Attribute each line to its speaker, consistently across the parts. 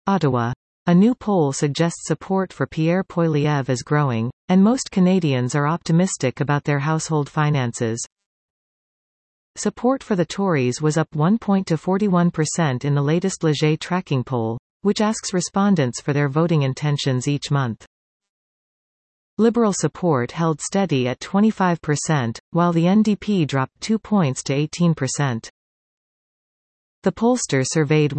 Speaker 1: Ottawa. A new poll suggests support for Pierre Poilievre is growing, and most Canadians are optimistic about their household finances. Support for the Tories was up 1 point to 41% in the latest Leger tracking poll, which asks respondents for their voting intentions each month. Liberal support held steady at 25%, while the NDP dropped 2 points to 18%. The pollster surveyed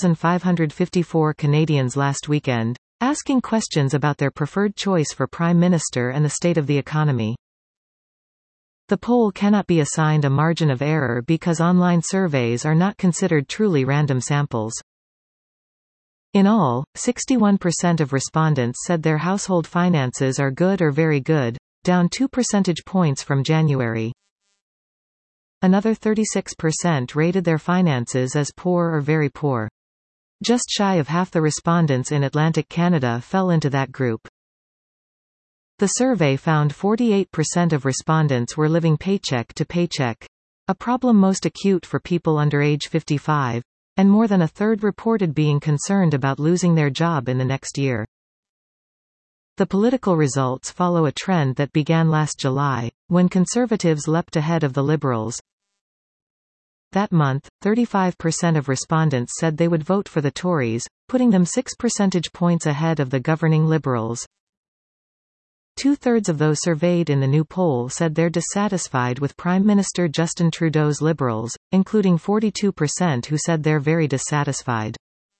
Speaker 1: 1,554 Canadians last weekend, asking questions about their preferred choice for Prime Minister and the state of the economy. The poll cannot be assigned a margin of error because online surveys are not considered truly random samples. In all, 61% of respondents said their household finances are good or very good, down 2 percentage points from January. Another 36% rated their finances as poor or very poor. Just shy of half the respondents in Atlantic Canada fell into that group. The survey found 48% of respondents were living paycheck to paycheck, a problem most acute for people under age 55, and more than a third reported being concerned about losing their job in the next year. The political results follow a trend that began last July, when Conservatives leapt ahead of the Liberals. That month, 35% of respondents said they would vote for the Tories, putting them 6 percentage points ahead of the governing Liberals. Two-thirds of those surveyed in the new poll said they're dissatisfied with Prime Minister Justin Trudeau's Liberals, including 42% who said they're very dissatisfied.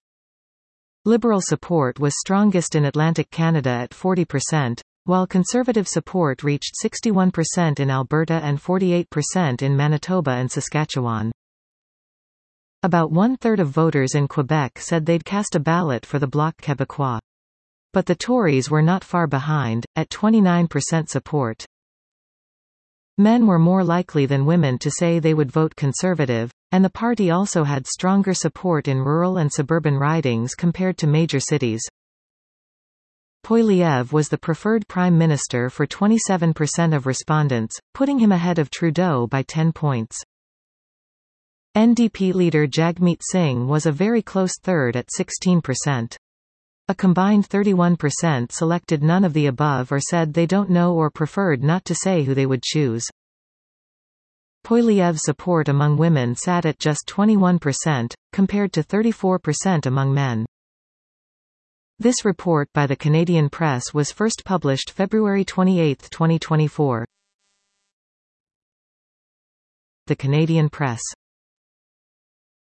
Speaker 1: Liberal support was strongest in Atlantic Canada at 40%, while Conservative support reached 61% in Alberta and 48% in Manitoba and Saskatchewan. About one-third of voters in Quebec said they'd cast a ballot for the Bloc Québécois. But the Tories were not far behind, at 29% support. Men were more likely than women to say they would vote Conservative, and the party also had stronger support in rural and suburban ridings compared to major cities. Poilievre was the preferred Prime Minister for 27% of respondents, putting him ahead of Trudeau by 10 points. NDP leader Jagmeet Singh was a very close third at 16%. A combined 31% selected none of the above or said they don't know or preferred not to say who they would choose. Poilievre's support among women sat at just 21%, compared to 34% among men. This report by the Canadian Press was first published February 28, 2024. The Canadian Press.